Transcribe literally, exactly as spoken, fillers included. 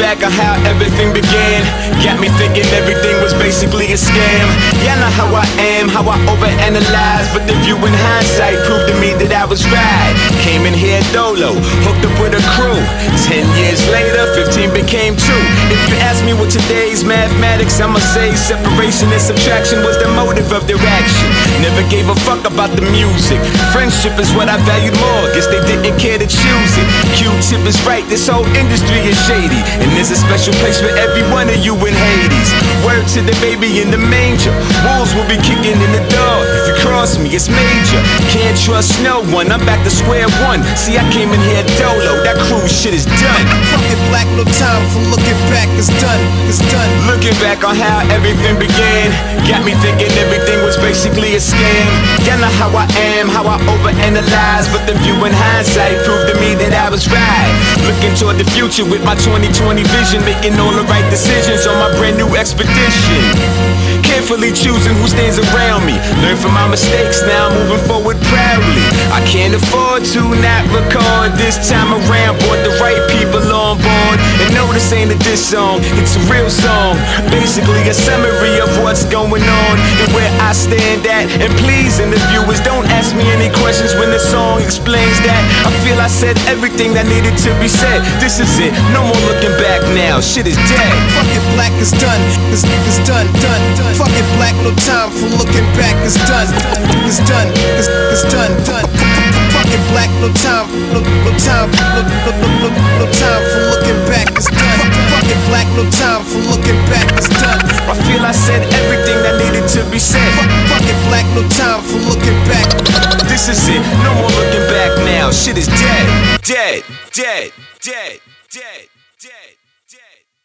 back on how everything began. Got me thinking everything was basically a scam. Yeah, I know how I am, how I overanalyze, but the view in hindsight proved to me that I was right. Came in here dolo, hooked up with a crew. Ten years later, fifteen became two. If you ask me what today's mathematics, I'ma say separation and subtraction was the motive of their action. Never gave a fuck about the music. Friendship is what I valued more, guess they didn't care to choose it. Q-Tip is right, this whole industry is shady, and there's a special place for every one of you in Hades. Word to the baby in the manger, wolves will be kicking in the door. If you cross me, it's major. Can't trust no one, I'm back to square one. See, I came in here dolo, that cruise shit is done. Fuck it, black, no time for looking back, it's done, it's done. Looking back on how everything began, got me thinking everything was basically a scam. Y'all know how I am, how I overanalyze, but the view in hindsight proved to me that I was right. Looking toward the future with my twenty twenty vision, making all the right decisions on my brand new expedition. Carefully choosing who stands around me, learn from my mistakes, now I'm moving forward proudly. I can't afford to not record this time around, brought the right people on board. And no, this ain't a diss song, it's a real song, basically a summary of what's going on and where I stand at. And please, interviewers, don't ask me any questions when the song explains that. I feel I said everything that needed to be said. This is it, no more looking back now, shit is dead. Fuck it, black, it's done, it's, it's done, done, done. Fuck it, black, no time for looking back, it's done, it's done, it's, it's done, done. Fuck it, black, no time, no, no time, no, no, no, no, no time for looking back, it's done. Fuck it, black, no time for looking back, it's done. I feel I said everything that needed to be said. Fuck, fuck it, black, no time for looking back. This is it, no more looking back now, shit is dead, dead, dead, dead, dead, dead, dead.